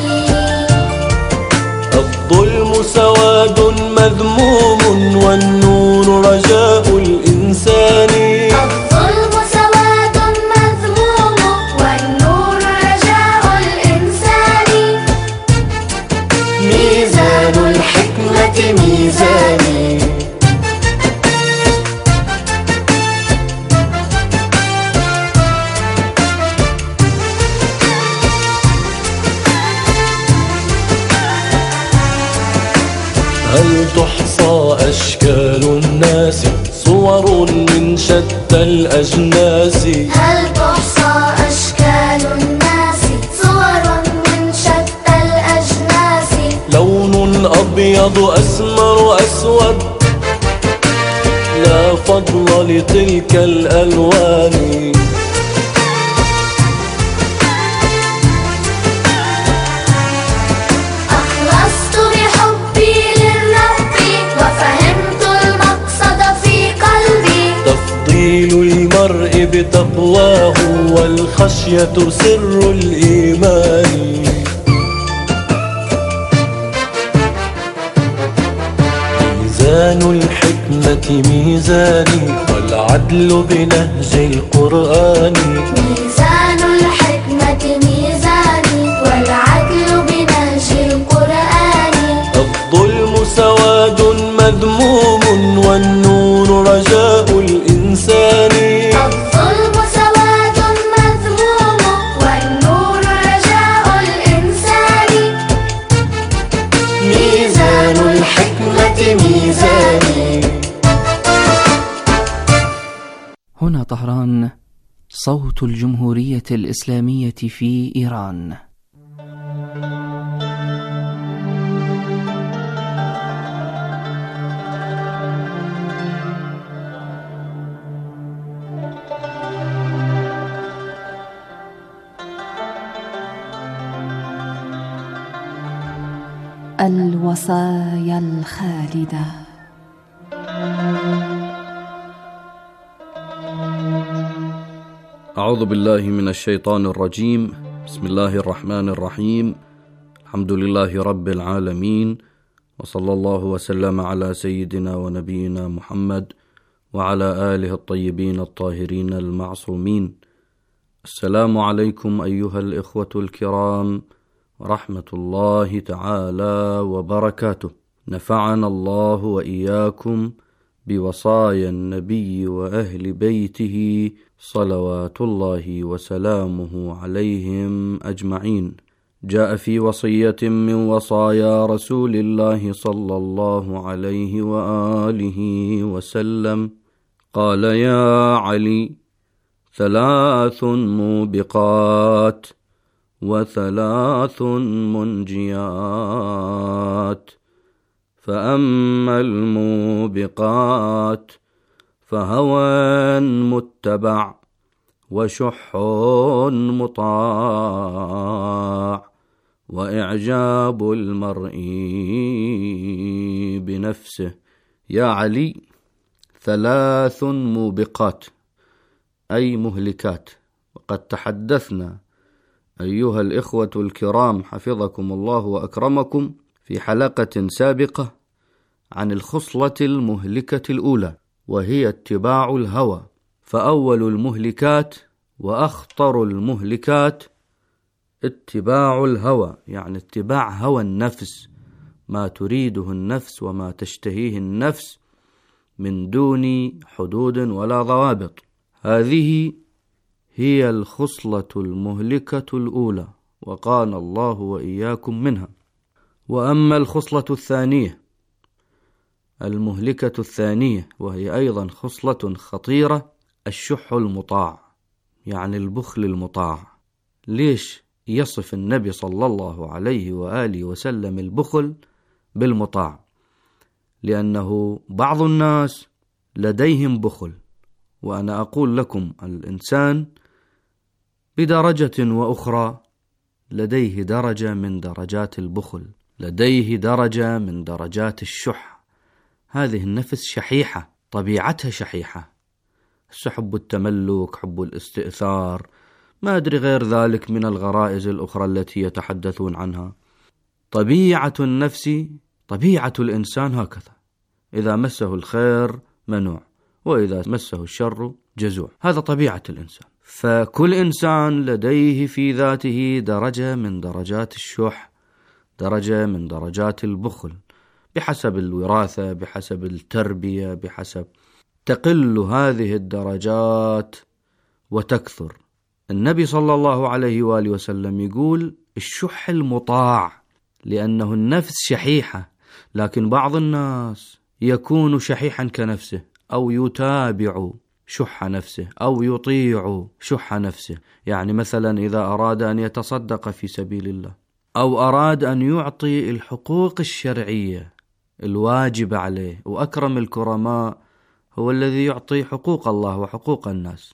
Speaker 12: الظلم سواد مذموم والنور رجاء الإنسان.
Speaker 13: الظلم سواد مذموم والنور رجاء الإنسان.
Speaker 12: ميزان الحكمة ميزاني. هل تحصى أشكال الناس صور من شتى الأجناس؟
Speaker 13: هل تحصى أشكال الناس صور من شتى الأجناس؟
Speaker 12: لون أبيض أسمر أسود لا فضل لتلك الألوان.
Speaker 13: أخلصت بحبي للرب وفهمت المقصد في قلبي.
Speaker 12: تفضيل المرء بتقواه والخشية سر الإيمان. ميزان الحكمة ميزاني والعدل بنهج القرآن.
Speaker 13: ميزان الحكمة ميزاني والعدل بنهج القرآن.
Speaker 12: الظلم سواد مذموم والنور رجاء الإنسان.
Speaker 13: الظلم سواد مذموم والنور رجاء الإنسان.
Speaker 12: ميزان الحكمة ميزاني.
Speaker 14: هنا طهران، صوت الجمهورية الإسلامية في إيران.
Speaker 5: الوصايا الخالدة.
Speaker 15: أعوذ بالله من الشيطان الرجيم. بسم الله الرحمن الرحيم. الحمد لله رب العالمين، وصلى الله وسلم على سيدنا ونبينا محمد وعلى آله الطيبين الطاهرين المعصومين. السلام عليكم أيها الإخوة الكرام ورحمة الله تعالى وبركاته. نفعنا الله وإياكم بوصايا النبي وأهل بيته صلوات الله وسلامه عليهم أجمعين. جاء في وصية من وصايا رسول الله صلى الله عليه وآله وسلم قال: يا علي، 3 موبقات و3 منجيات، فأما الموبقات فهوى متبع وشح مطاع وإعجاب المرء بنفسه. يا علي، 3 موبقات أي مهلكات. وقد تحدثنا أيها الإخوة الكرام حفظكم الله وأكرمكم في حلقة سابقة عن الخصلة المهلكة الأولى، وهي اتباع الهوى. فأول المهلكات وأخطر المهلكات اتباع الهوى، يعني اتباع هوى النفس، ما تريده النفس وما تشتهيه النفس من دون حدود ولا ضوابط. هذه هي الخصلة المهلكة الأولى، وقانا الله وإياكم منها. وأما الخصلة الثانية المهلكة الثانية، وهي أيضا خصلة خطيرة، الشح المطاع، يعني البخل المطاع. ليش يصف النبي صلى الله عليه وآله وسلم البخل بالمطاع؟ لأنه بعض الناس لديهم بخل، وأنا أقول لكم الإنسان بدرجة وأخرى لديه درجة من درجات البخل، لديه درجة من درجات الشح. هذه النفس شحيحة، طبيعتها شحيحة، حب التملك، حب الاستئثار، ما أدري غير ذلك من الغرائز الأخرى التي يتحدثون عنها. طبيعة النفس، طبيعة الإنسان هكذا، إذا مسه الخير منوع، وإذا مسه الشر جزوع. هذا طبيعة الإنسان. فكل إنسان لديه في ذاته درجة من درجات الشح، درجة من درجات البخل، بحسب الوراثة، بحسب التربية، بحسب. تقل هذه الدرجات وتكثر. النبي صلى الله عليه وآله وسلم يقول الشح المطاع، لأنه النفس شحيحة، لكن بعض الناس يكون شحيحا كنفسه، أو يتابع شح نفسه، أو يطيع شح نفسه. يعني مثلا إذا أراد أن يتصدق في سبيل الله، أو أراد أن يعطي الحقوق الشرعية الواجبة عليه، وأكرم الكرماء هو الذي يعطي حقوق الله وحقوق الناس.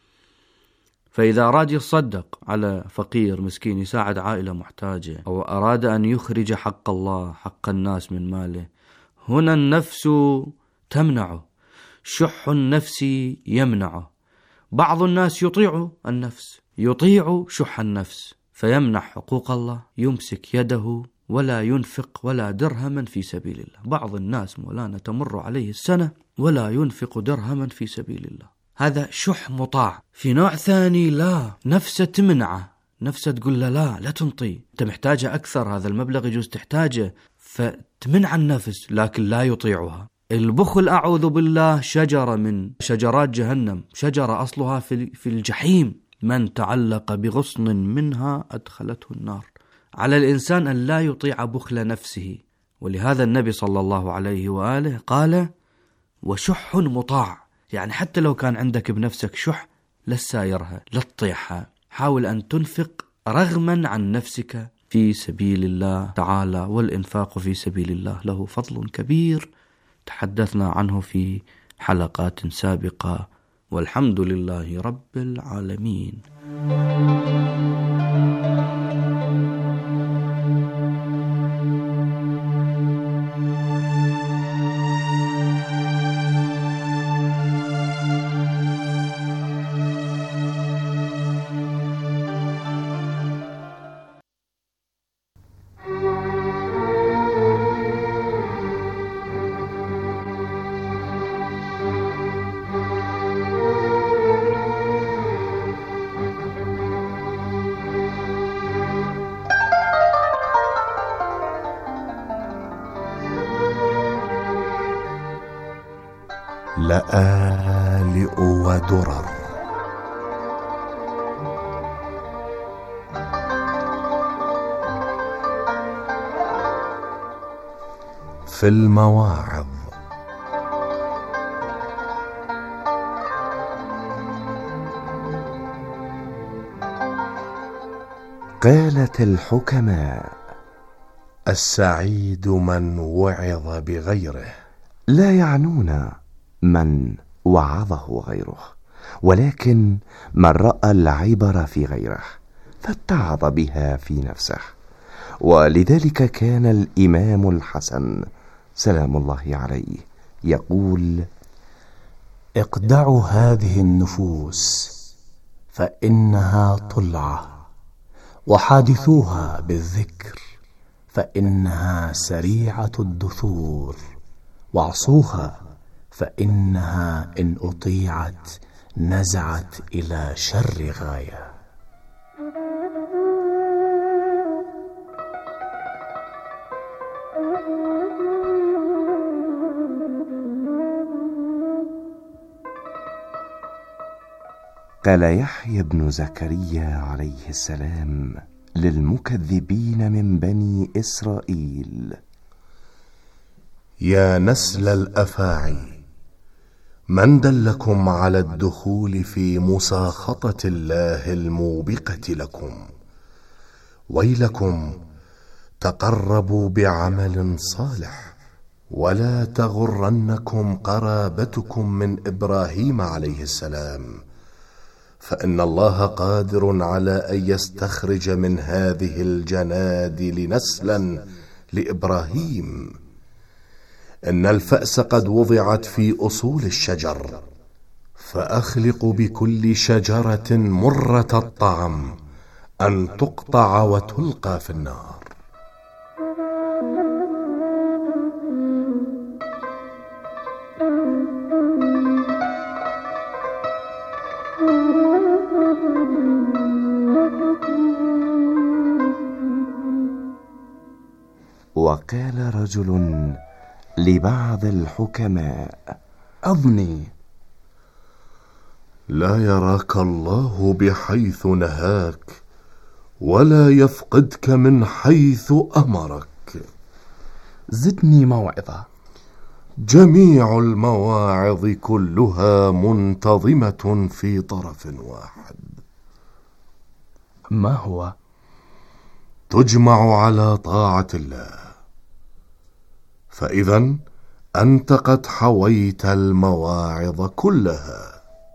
Speaker 15: فإذا أراد يتصدق على فقير مسكين، يساعد عائلة محتاجة، أو أراد أن يخرج حق الله، حق الناس من ماله، هنا النفس تمنعه، شح النفس يمنعه. بعض الناس يطيع النفس، يطيع شح النفس، فيمنع حقوق الله، يمسك يده ولا ينفق ولا درهما في سبيل الله. بعض الناس مولانا تمر عليه السنة ولا ينفق درهما في سبيل الله، هذا شح مطاع. في نوع ثاني لا، نفسه تمنعه، نفسه تقول له لا تنطي، انت محتاجة أكثر، هذا المبلغ يجوز تحتاجه، فتمنع النفس لكن لا يطيعها. البخل أعوذ بالله شجرة من شجرات جهنم، شجرة أصلها في الجحيم، من تعلق بغصن منها أدخلته النار. على الإنسان أن لا يطيع بخل نفسه. ولهذا النبي صلى الله عليه وآله قال وشح مطاع، يعني حتى لو كان عندك بنفسك شح لا تسايرها، لا تطيعها، حاول أن تنفق رغما عن نفسك في سبيل الله تعالى. والإنفاق في سبيل الله له فضل كبير تحدثنا عنه في حلقات سابقة، والحمد لله رب العالمين.
Speaker 16: لآلئ ودرر. في المواعظ. قالت الحكماء: السعيد من وعظ بغيره. لا يعنون من وعظه غيره، ولكن من رأى العبر في غيره فاتعظ بها في نفسه. ولذلك كان الإمام الحسن سلام الله عليه يقول: اقدعوا هذه النفوس فإنها طلعة، وحادثوها بالذكر فإنها سريعة الدثور، واعصوها فإنها إن أطيعت نزعت إلى شر غاية. قال يحيى بن زكريا عليه السلام للمكذبين من بني إسرائيل:
Speaker 17: يا نسل الأفاعي، من دلكم على الدخول في مساخطة الله الموبقة لكم؟ ويلكم، تقربوا بعمل صالح، ولا تغرنكم قرابتكم من إبراهيم عليه السلام، فإن الله قادر على أن يستخرج من هذه الجنادل نسلا لإبراهيم. إن الفأس قد وضعت في أصول الشجر، فأخلق بكل شجرة مرة الطعم أن تقطع وتلقى في النار.
Speaker 16: وقال رجل لبعض الحكماء:
Speaker 17: أظني لا يراك الله بحيث نهاك، ولا يفقدك من حيث أمرك.
Speaker 18: زدني موعظة.
Speaker 17: جميع المواعظ كلها منتظمة في طرف واحد.
Speaker 18: ما هو؟
Speaker 17: تجمع على طاعة الله، فإذا أنت قد حويت المواعظ كلها.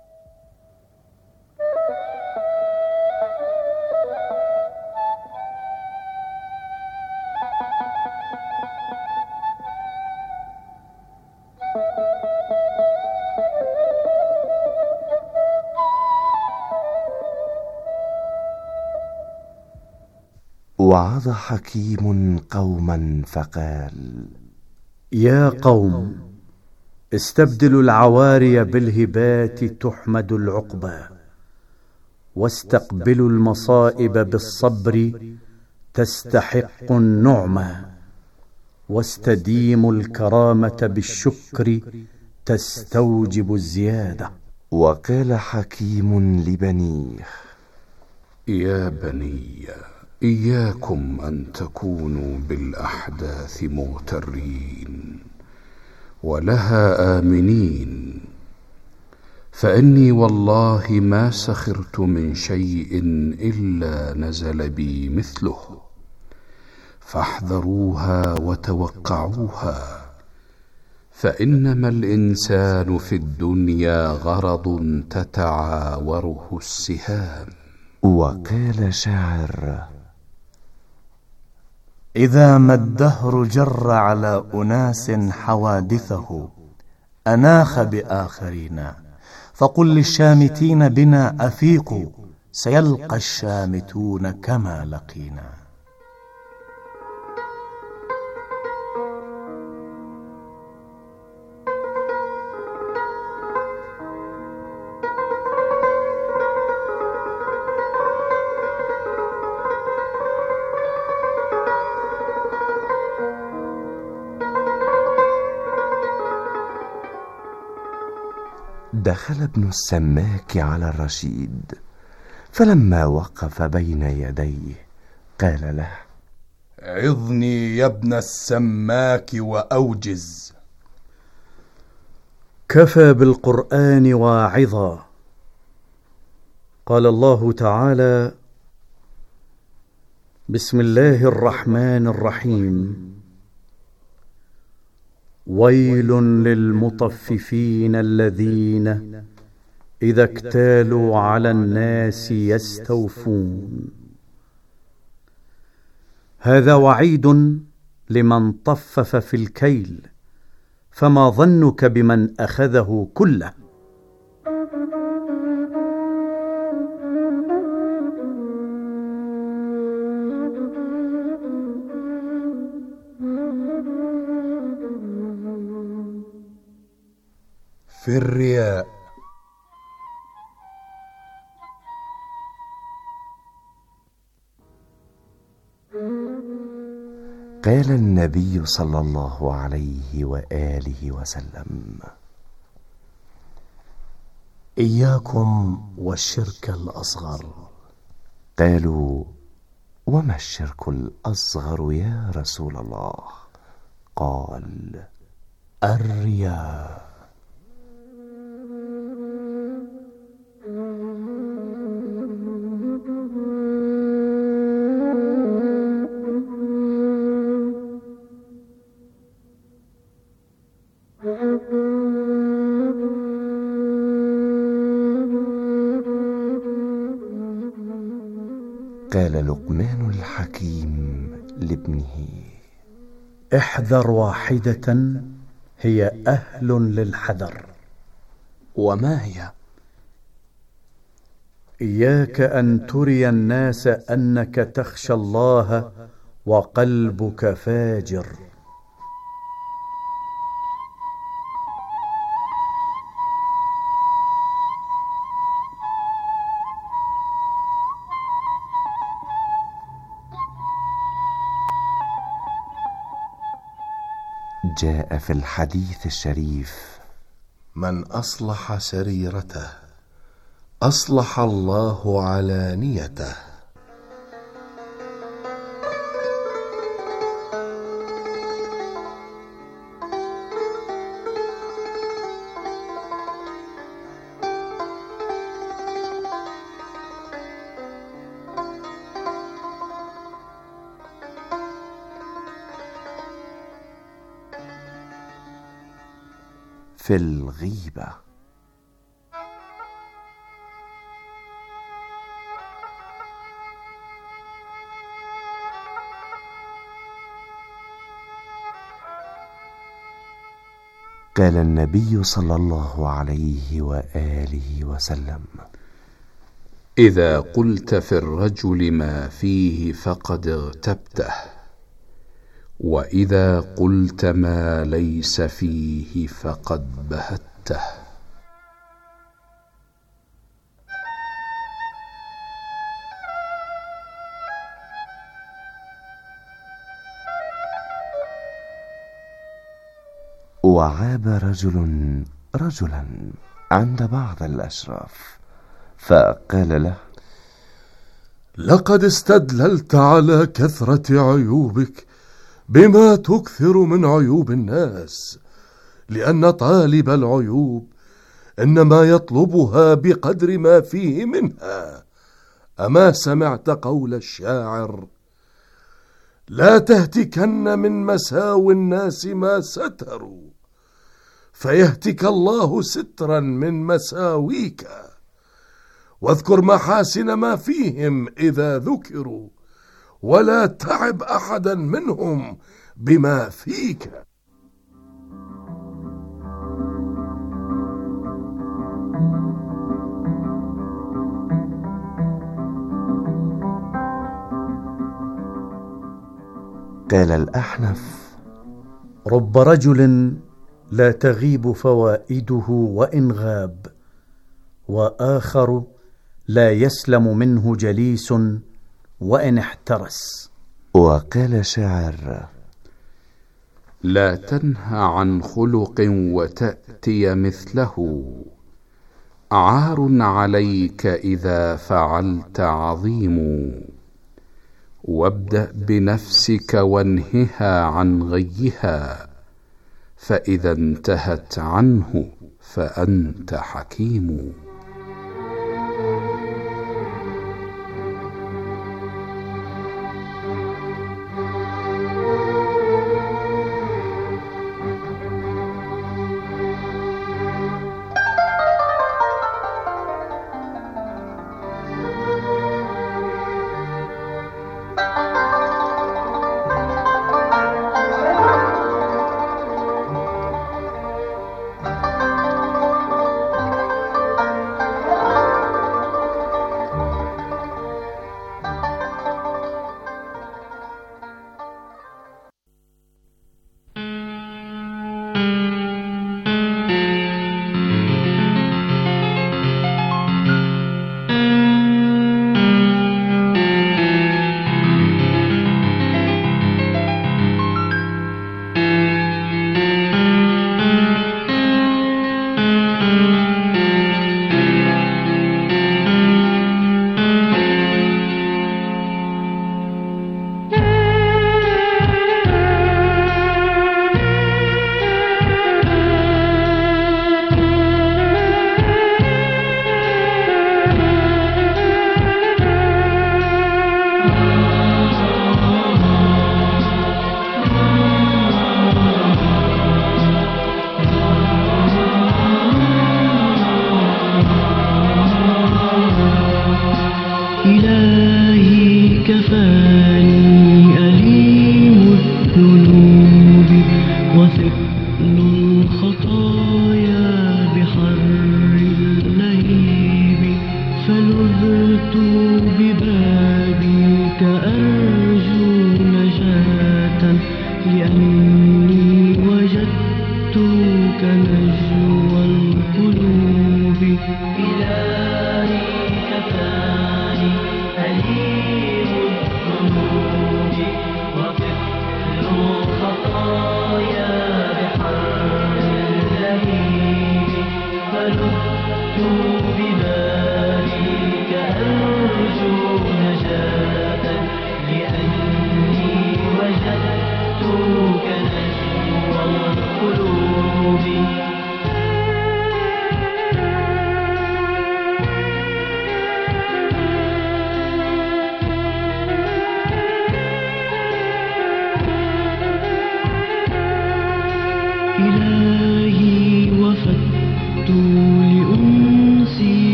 Speaker 16: وعظ حكيم قوما فقال:
Speaker 19: يا قوم، استبدلوا العواري بالهبات تحمد العقبى، واستقبلوا المصائب بالصبر تستحق النعمى، واستديموا الكرامة بالشكر تستوجب الزيادة.
Speaker 16: وقال حكيم لبنيه:
Speaker 17: يا بني، إياكم أن تكونوا بالأحداث مغترين ولها آمنين، فإني والله ما سخرت من شيء إلا نزل بي مثله، فاحذروها وتوقعوها، فإنما الإنسان في الدنيا غرض تتعاوره السهام.
Speaker 16: وقال شاعر:
Speaker 19: إذا ما الدهر جر على أناس حوادثه أناخ بآخرين، فقل للشامتين بنا أفيقوا، سيلقى الشامتون كما لقينا.
Speaker 16: دخل ابن السماك على الرشيد، فلما وقف بين يديه قال له:
Speaker 18: عظني يا ابن السماك وأوجز.
Speaker 19: كفى بالقرآن واعظا. قال الله تعالى: بسم الله الرحمن الرحيم. ويل للمطففين الذين إذا اكتالوا على الناس يستوفون. هذا وعيد لمن طفف في الكيل، فما ظنك بمن أخذه كله؟
Speaker 18: في الرياء.
Speaker 16: قال النبي صلى الله عليه وآله وسلم:
Speaker 19: إياكم والشرك الأصغر.
Speaker 16: قالوا: وما الشرك الأصغر يا رسول الله؟ قال:
Speaker 19: الرياء.
Speaker 16: قال لقمان الحكيم لابنه:
Speaker 19: احذر واحدة هي أهل للحذر.
Speaker 18: وما هي؟
Speaker 19: إياك أن تري الناس أنك تخشى الله وقلبك فاجر.
Speaker 16: جاء في الحديث الشريف:
Speaker 18: من أصلح سريرته أصلح الله علانيته.
Speaker 16: في الغيبة. قال النبي صلى الله عليه وآله وسلم:
Speaker 17: إذا قلت في الرجل ما فيه فقد اغتبته، وإذا قلت ما ليس فيه فقد بهته.
Speaker 16: وعاب رجل رجلا عند بعض الأشراف فقال له:
Speaker 18: لقد استدللت على كثرة عيوبك بما تكثر من عيوب الناس، لأن طالب العيوب إنما يطلبها بقدر ما فيه منها. أما سمعت قول الشاعر: لا تهتكن من مساوي الناس ما ستروا، فيهتك الله سترا من مساويك، واذكر محاسن ما فيهم إذا ذكروا، ولا تعب أحدا منهم بما فيك.
Speaker 16: قال الأحنف:
Speaker 19: رب رجل لا تغيب فوائده وإن غاب، وآخر لا يسلم منه جليس وإن احترس.
Speaker 16: وقال شاعر:
Speaker 17: لا تنهى عن خلق وتأتي مثله، عار عليك إذا فعلت عظيم. وابدأ بنفسك وانهها عن غيها، فإذا انتهت عنه فأنت حكيم.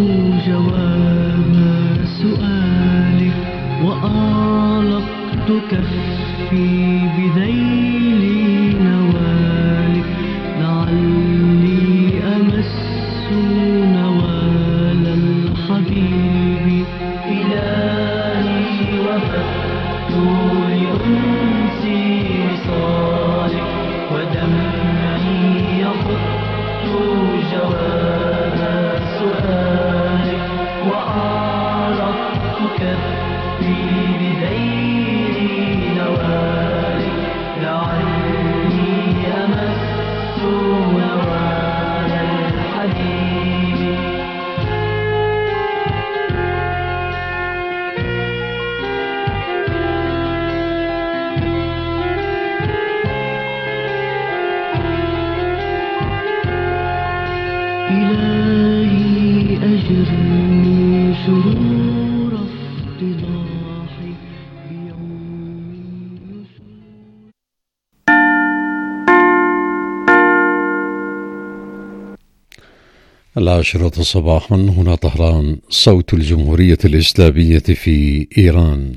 Speaker 12: جواب سؤالي وأعلقت كفي بذيل نوالك لعلي أمس نوال الحبيب إلهي وفدت لأنسي وصالك ودمعي يخط جواب سؤالك وأعرضت كفي بذيل نوالك لعلي أمس نوال الحبيب إلهي أجرني شرور افتضاحي بيوم
Speaker 1: العاشرة صباحا، هنا طهران، صوت الجمهورية الإسلامية في إيران.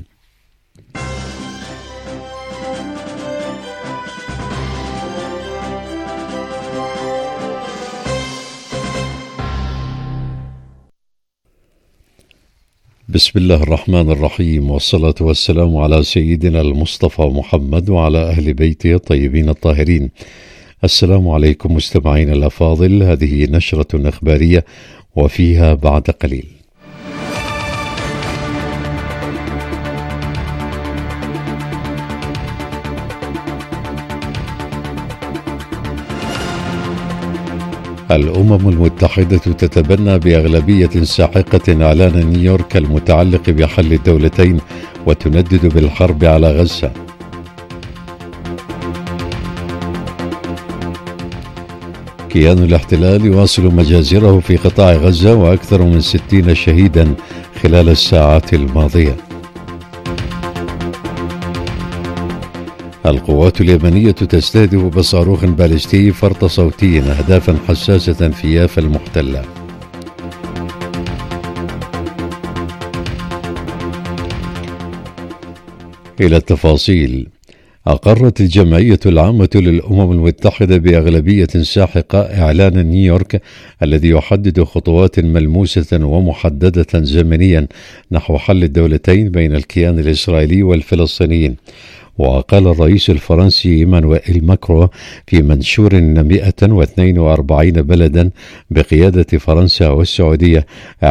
Speaker 1: بسم الله الرحمن الرحيم، والصلاة والسلام على سيدنا المصطفى محمد وعلى أهل بيته الطيبين الطاهرين. السلام عليكم مستمعين الأفاضل، هذه نشرة إخبارية وفيها بعد قليل. الأمم المتحدة تتبنى بأغلبية ساحقة إعلان نيويورك المتعلق بحل الدولتين وتندد بالحرب على غزة. كيان الاحتلال يواصل مجازره في قطاع غزة وأكثر من 60 شهيدا خلال الساعات الماضية. القوات اليمنية تستهدف بصاروخ باليستي فرط صوتي أهدافا حساسة في يافا المحتلة. إلى التفاصيل. أقرت الجمعية العامة للأمم المتحدة بأغلبية ساحقة إعلان نيويورك الذي يحدد خطوات ملموسة ومحددة زمنيا نحو حل الدولتين بين الكيان الإسرائيلي والفلسطينيين. وقال الرئيس الفرنسي إيمانويل ماكرون في منشور إن 142 بلدا بقيادة فرنسا والسعودية